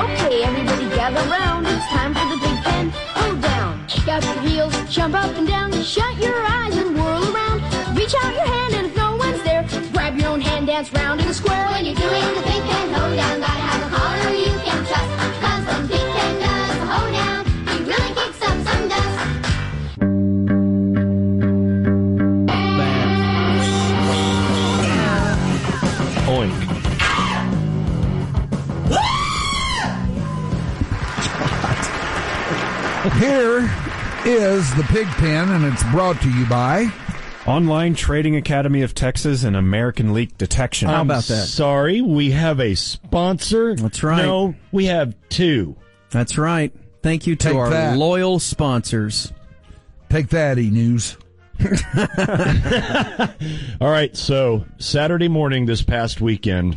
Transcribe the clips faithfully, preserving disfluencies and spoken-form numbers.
Okay, everybody gather round. It's time for the Pig Pen Hoedown. Kick out your heels, jump up and down, shut your eyes and whirl around. Reach out your hand and if no one's there, grab your own hand, dance round in a square. When you're doing the Pig Pen Hoedown, gotta have a caller you can trust. Cause when Pig Pen does the hoedown, he really kicks up some dust. Oink. Here is the Pig Pen, and it's brought to you by Online Trading Academy of Texas and American Leak Detection. How about that? Sorry, we have a sponsor. That's right. No, we have two. That's right. Thank you to Take our that. loyal sponsors. Take That, E-News. All right, so Saturday morning this past weekend,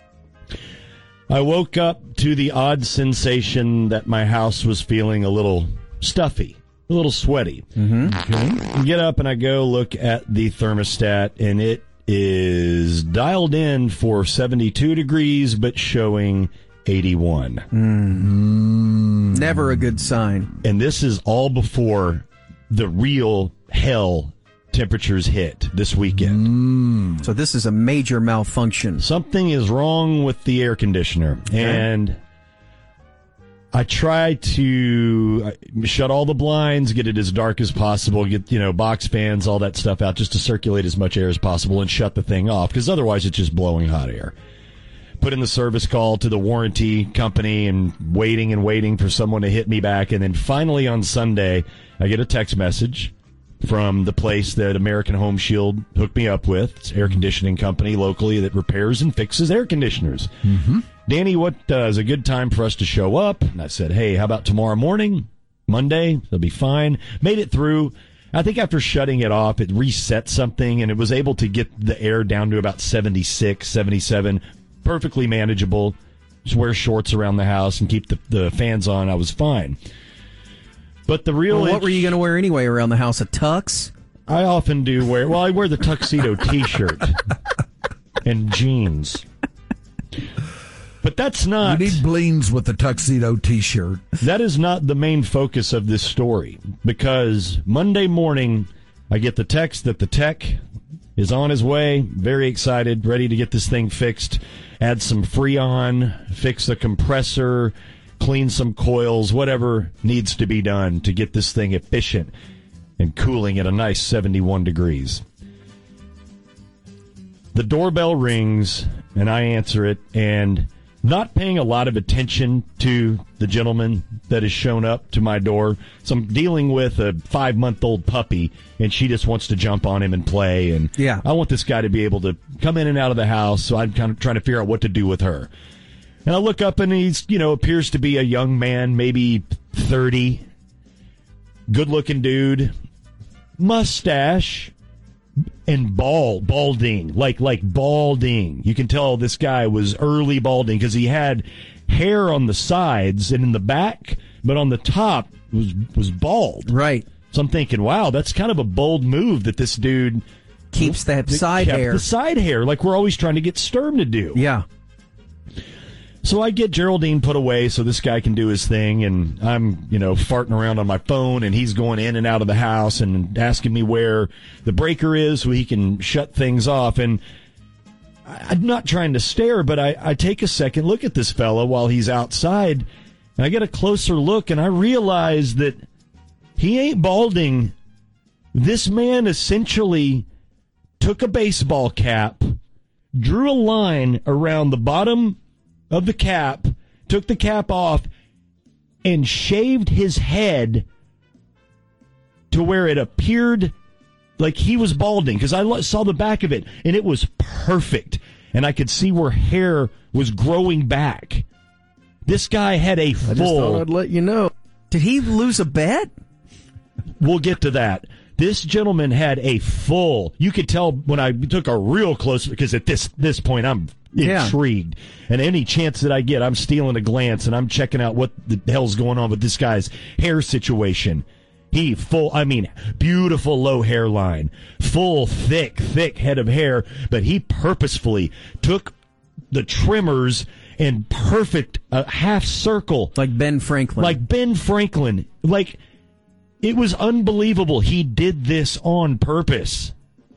I woke up to the odd sensation that my house was feeling a little stuffy, a little sweaty. Mm-hmm. Okay. Get up and I go look at the thermostat, and it is dialed in for seventy-two degrees, but showing eighty-one. Mm. Never a good sign. And this is all before the real hell temperatures hit this weekend. Mm. So this is a major malfunction. Something is wrong with the air conditioner. Okay. And I try to shut all the blinds, get it as dark as possible, get, you know, box fans, all that stuff out just to circulate as much air as possible and shut the thing off, because otherwise it's just blowing hot air. Put in the service call to the warranty company and waiting and waiting for someone to hit me back. And then finally on Sunday, I get a text message from the place that American Home Shield hooked me up with. It's an air conditioning company locally that repairs and fixes air conditioners. Mm-hmm. Danny, what uh, is a good time for us to show up? And I said, hey, how about tomorrow morning? Monday? That'll be fine. Made it through. I think after shutting it off, it reset something, and it was able to get the air down to about seventy-six, seventy-seven. Perfectly manageable. Just wear shorts around the house and keep the, the fans on. I was fine. But the real... Well, what itch, were you going to wear anyway around the house? A tux? I often do wear... Well, I wear the tuxedo T-shirt and jeans. But that's not... We need bleens with the tuxedo T-shirt. That is not the main focus of this story, because Monday morning I get the text that the tech is on his way, very excited, ready to get this thing fixed, add some Freon, fix the compressor, clean some coils, whatever needs to be done to get this thing efficient and cooling at a nice seventy-one degrees. The doorbell rings, and I answer it, and not paying a lot of attention to the gentleman that has shown up to my door. So I'm dealing with a five-month-old puppy, and she just wants to jump on him and play. And yeah. I want this guy to be able to come in and out of the house, so I'm kind of trying to figure out what to do with her. And I look up, and he's, you know, appears to be a young man, maybe thirty, good-looking dude, mustache, and bald, balding, like like balding. You can tell this guy was early balding because he had hair on the sides and in the back, but on the top was was bald. Right. So I'm thinking, wow, that's kind of a bold move that this dude keeps that side kept hair. The side hair, like we're always trying to get Sturm to do. Yeah. So I get Geraldine put away so this guy can do his thing, and I'm, you know, farting around on my phone, and he's going in and out of the house and asking me where the breaker is so he can shut things off. And I'm not trying to stare, but I, I take a second look at this fella while he's outside, and I get a closer look, and I realize that he ain't balding. This man essentially took a baseball cap, drew a line around the bottom of the cap, took the cap off, and shaved his head to where it appeared like he was balding, because I saw the back of it, and it was perfect, and I could see where hair was growing back. This guy had a full... I just thought I'd let you know. Did he lose a bet? We'll get to that. This gentleman had a full... You could tell when I took a real close... Because at this this point, I'm yeah. intrigued. And any chance that I get, I'm stealing a glance, and I'm checking out what the hell's going on with this guy's hair situation. He full... I mean, beautiful low hairline. Full, thick, thick head of hair. But he purposefully took the trimmers and perfect uh, half circle. Like Ben Franklin. Like Ben Franklin. Like, it was unbelievable. He did this on purpose.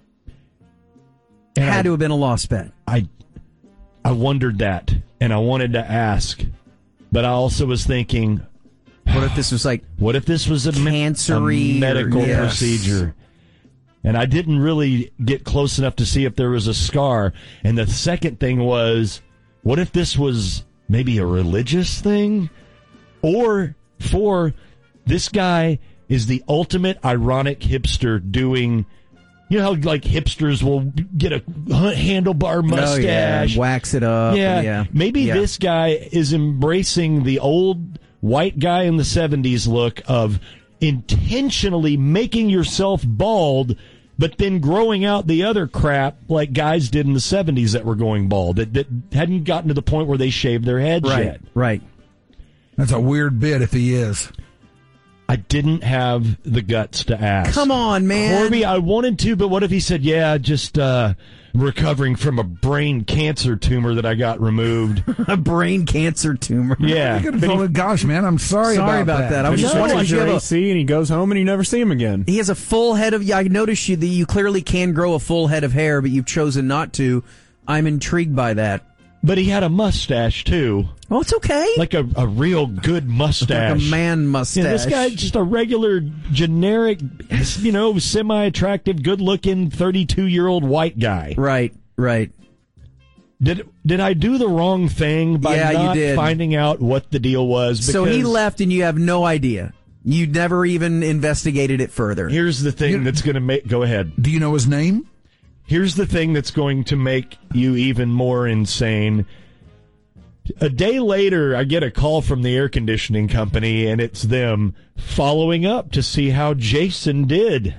And Had I, to have been a lost bet. I, I wondered that, and I wanted to ask, but I also was thinking, what if this was like what if this was a, cancery a medical or, yes. procedure? And I didn't really get close enough to see if there was a scar. And the second thing was, what if this was maybe a religious thing? Or, for this guy is the ultimate ironic hipster doing, you know how like hipsters will get a handlebar mustache, oh, yeah. wax it up. Yeah, yeah. maybe yeah. this guy is embracing the old white guy in the seventies look of intentionally making yourself bald, but then growing out the other crap like guys did in the seventies that were going bald, that, that hadn't gotten to the point where they shaved their heads right, yet. Right. That's a weird bit if he is. I didn't have the guts to ask. Come on, man. Corby, I wanted to, but what if he said, yeah, just uh, recovering from a brain cancer tumor that I got removed. A brain cancer tumor. Yeah. You could have told him, gosh, man, I'm sorry, Sorry about, about that. I was He just just wondering watches if you your have a- A C and he goes home and you never see him again. He has a full head of. Yeah, I noticed you that you clearly can grow a full head of hair, but you've chosen not to. I'm intrigued by that. But he had a mustache, too. Oh, it's okay. Like a, a real good mustache. Like a man mustache. Yeah, this guy's just a regular, generic, you know, semi-attractive, good-looking, thirty-two-year-old white guy. Right, right. Did did I do the wrong thing by Yeah, you not did. finding out what the deal was? Because So he left and you have no idea. You never even investigated it further. Here's the thing You- that's going to make... Go ahead. Do you know his name? Here's the thing that's going to make you even more insane. A day later, I get a call from the air conditioning company, and it's them following up to see how Jason did.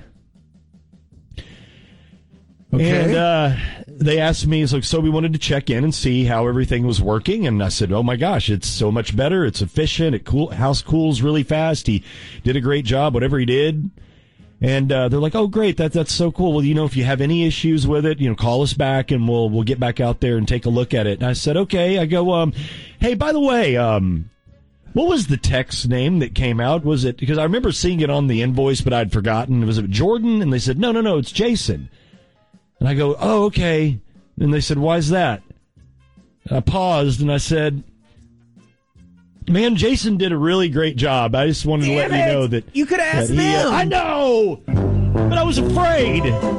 Okay. And uh, they asked me, so, so we wanted to check in and see how everything was working. And I said, oh, my gosh, it's so much better. It's efficient. It cool, house cools really fast. He did a great job, whatever he did. And uh, they're like, oh, great, that, that's so cool. Well, you know, if you have any issues with it, you know, call us back and we'll we'll get back out there and take a look at it. And I said, okay. I go, um, hey, by the way, um, what was the text name that came out? Was it, because I remember seeing it on the invoice, but I'd forgotten. Was it Jordan? And they said, no, no, no, it's Jason. And I go, oh, okay. And they said, why's that? And I paused and I said, man, Jason did a really great job. I just wanted Damn to let it. you know that You could ask that he, uh, them. I know, but I was afraid.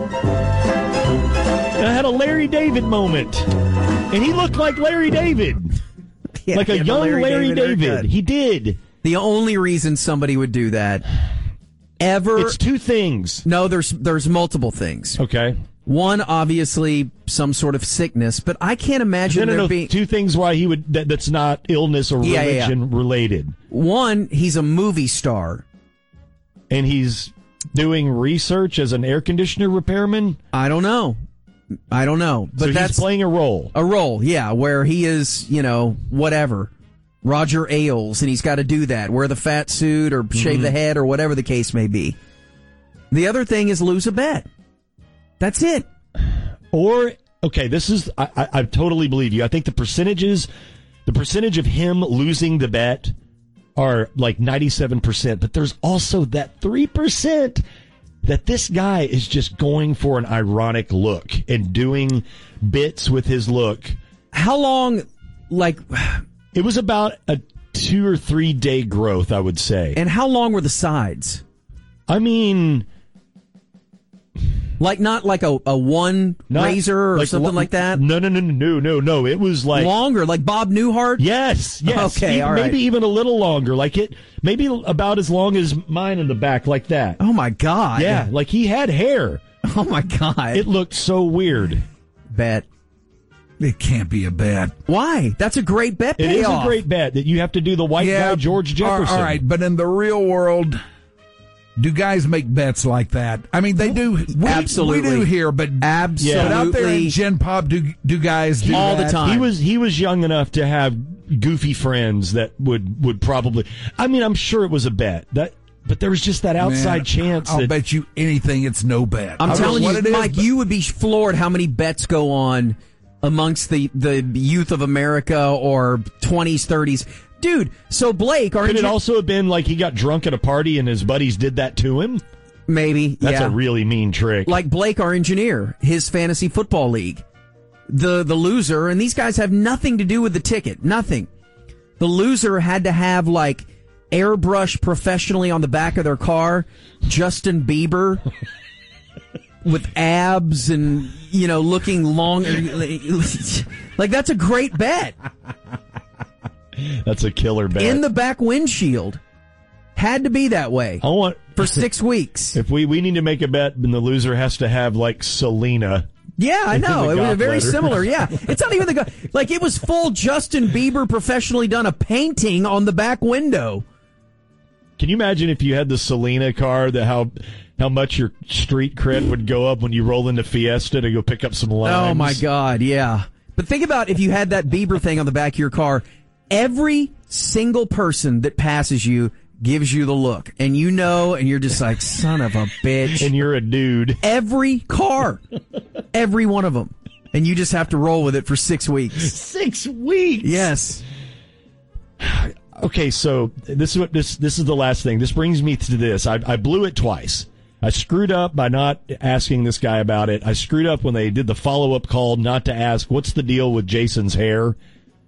And I had a Larry David moment, and he looked like Larry David, Yeah, like he a had young the Larry, David. haircut. He did. The only reason somebody would do that ever. It's two things. no, there's there's multiple things. Okay. One, obviously, some sort of sickness, but I can't imagine No, no, there no. being. Two things why he would that, that's not illness or Yeah, yeah, yeah. religion related, One, he's a movie star. and he's doing research as an air conditioner repairman. I don't know. I don't know. But so that's he's playing a role. a role, yeah, where he is, you know, whatever. Roger Ailes, and he's got to do that. Wear the fat suit or shave Mm-hmm. the head or whatever the case may be. The other thing is lose a bet. That's it. Or, okay, this is, I, I, I totally believe you. I think the percentages, the percentage of him losing the bet are like ninety-seven percent, but there's also that three percent that this guy is just going for an ironic look and doing bits with his look. How long, like, It was about a two or three day growth, I would say. and how long were the sides? I mean, Like, not like a, a one not razor or like something lo- like that? No, no, no, no, no, no. It was like Longer, like Bob Newhart? Yes, yes. Okay, E- all right. Maybe even a little longer. Like it, maybe about as long as mine in the back, like that. Oh, my God. Yeah, like he had hair. Oh, my God. It looked so weird. Bet. It can't be a bet. Why? That's a great bet It is payoff. a great bet that you have to do the white guy George Jefferson. All right, but in the real world, do guys make bets like that? I mean, they do. We, Absolutely. we do here, but Absolutely. but out there in Gen Pop, do do guys do All the that? time. He was he was young enough to have goofy friends that would would probably. I mean, I'm sure it was a bet that, but there was just that outside Man, chance. I'll that, bet you anything it's no bet. I'm I don't know telling what you, it is, Mike, but- you would be floored how many bets go on amongst the, the youth of America or twenties, thirties. Dude, so Blake, our Could it engi- also have been like he got drunk at a party and his buddies did that to him? maybe, That's yeah. a really mean trick. Like Blake, our engineer, his fantasy football league. The the loser, and these guys have nothing to do with the ticket. Nothing. The loser had to have, like, airbrush professionally on the back of their car, Justin Bieber with abs and, you know, looking long. Like, that's a great bet. That's a killer bet. In the back windshield. Had to be that way. I want for six weeks. If we, we need to make a bet, then the loser has to have, like, Selena. Yeah, I know. It was very letter. similar. Yeah. It's not even the guy. Like, it was full Justin Bieber professionally done a painting on the back window. Can you imagine if you had the Selena car, that how how much your street cred would go up when you roll into Fiesta to go pick up some limes? Oh, my God. Yeah. But think about if you had that Bieber thing on the back of your car. Every single person that passes you gives you the look. And you know, and you're just like, son of a bitch. And you're a dude. Every car. Every one of them. And you just have to roll with it for six weeks. Six weeks? Yes. Okay, so this is what this this is the last thing. This brings me to this. I, I blew it twice. I screwed up by not asking this guy about it. I screwed up when they did the follow-up call not to ask, what's the deal with Jason's hair?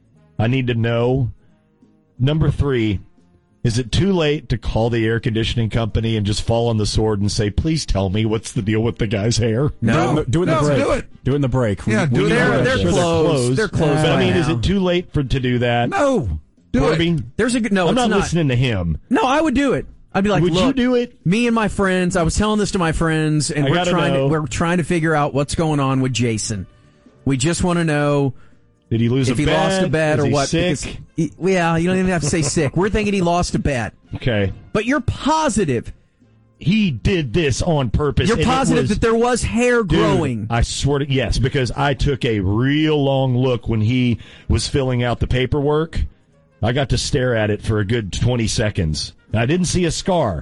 I need to know. Number three, is it too late to call the air conditioning company and just fall on the sword and say, please tell me what's the deal with the guy's hair? No, do it in no, the break. do it. Do it in the break. Yeah, do it in the They're, break. they're, Sure, closed. They're closed. But I right mean, is now. it too late for to do that? No, do Barbie? it. There's a good, no, I'm it's not, not. listening to him. No, I would do it. I'd be like, Would look, you do it? Me and my friends, I was telling this to my friends, and I we're gotta trying know. to we're trying to figure out what's going on with Jason. We just want to know Did he lose if a he bet? lost a bet Is or he what. sick? Because he- yeah, you don't even have to say sick. We're thinking he lost a bet. Okay. But you're positive. He did this on purpose. You're and it positive was- that there was hair Dude, growing. I swear to yes, because I took a real long look when he was filling out the paperwork. I got to stare at it for a good twenty seconds. And I didn't see a scar,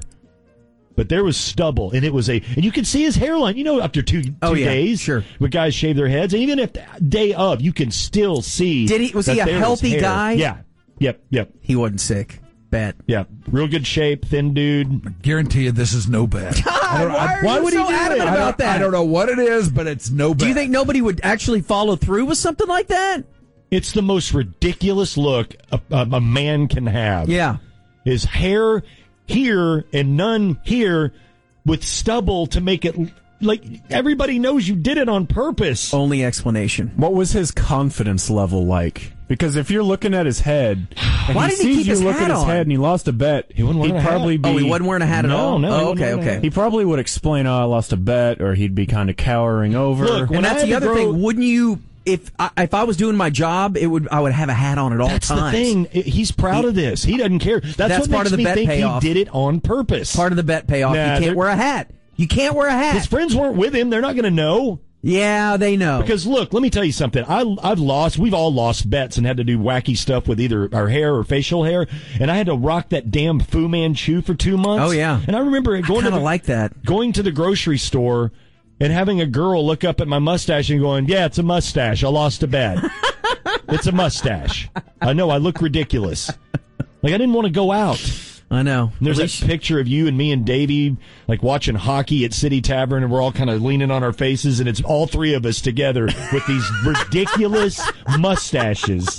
but there was stubble, and it was a, and you could see his hairline. You know, after two, two Oh, yeah, days, sure. when guys shave their heads, and even if the day of, you can still see. Did he- was that he a there healthy hair. guy? Yeah. Yep. Yep. He wasn't sick. Bet. Yeah. Real good shape, thin dude. Guarantee you this is no bet. I don't- why I- are why you would he so do adamant it? I about don't, that? I don't know what it is, but it's no bet. Do you think nobody would actually follow through with something like that? It's the most ridiculous look a, a, a man can have. Yeah. His hair here and none here with stubble to make it like everybody knows you did it on purpose. Only explanation. What was his confidence level like? Because if you're looking at his head, and Why he didn't he sees keep you his look hat at his on? head and he lost a bet, He wouldn't wear he'd a hat. probably be. Oh, he wasn't wearing a hat at No, all? no, he oh, wasn't okay, wearing a okay. hat. He probably would explain, "Oh, I lost a bet," or he'd be kind of cowering over. Look, when And I that's had the to other grow- thing. Wouldn't you, if I, if I was doing my job, it would I would have a hat on at all That's times. the thing. I- He's proud of this. He doesn't care. That's, That's what part makes of the me bet think payoff. he did it on purpose. Part of the bet payoff. Nah, you they're- can't wear a hat. You can't wear a hat. His friends weren't with him. They're not going to know. Yeah, they know. Because look, let me tell you something. I, I've lost. We've all lost bets and had to do wacky stuff with either our hair or facial hair. And I had to rock that damn Fu Manchu for two months. Oh, yeah. And I remember I going to kind the, of like that. going to the grocery store and having a girl look up at my mustache and going, "Yeah, it's a mustache. I lost a bet. It's a mustache. I know. I look ridiculous. Like I didn't want to go out." I know. And there's At that least- picture of you and me and Davey, like watching hockey at City Tavern, and we're all kind of leaning on our faces, and it's all three of us together with these ridiculous mustaches.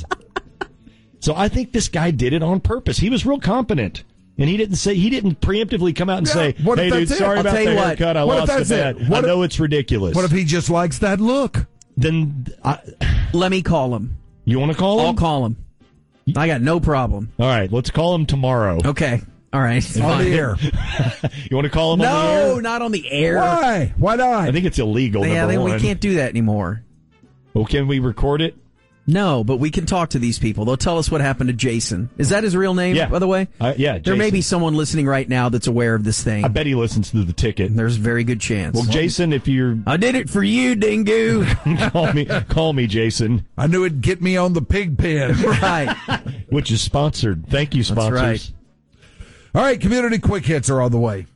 So I think this guy did it on purpose. He was real competent. And he didn't say he didn't preemptively come out and Yeah, say, what if "Hey, dude, that's it? sorry I'll about tell the you what. haircut. I What if lost the that's bet. it? What I if- know it's ridiculous." What if he just likes that look? Then I, Let me call him. you want to call him? I'll call him. I got no problem. All right, let's call him tomorrow. Okay. All right. On Fine. the air. You want to call him on the No, air? not on the air. Why? Why not? I think it's illegal. Yeah, number they, we one. can't do that anymore. Well, can we record it? No, but we can talk to these people. They'll tell us what happened to Jason. Is that his real name, Yeah. by the way? Uh, yeah, There may Jason. be someone listening right now that's aware of this thing. I bet he listens to the ticket. There's a very good chance. Well, Jason, if you're I did it for you, Dingo. call me, call me, Jason, I knew it'd get me on the pig pen. Right. which is sponsored. Thank you, sponsors. right. All right, community quick hits are on the way.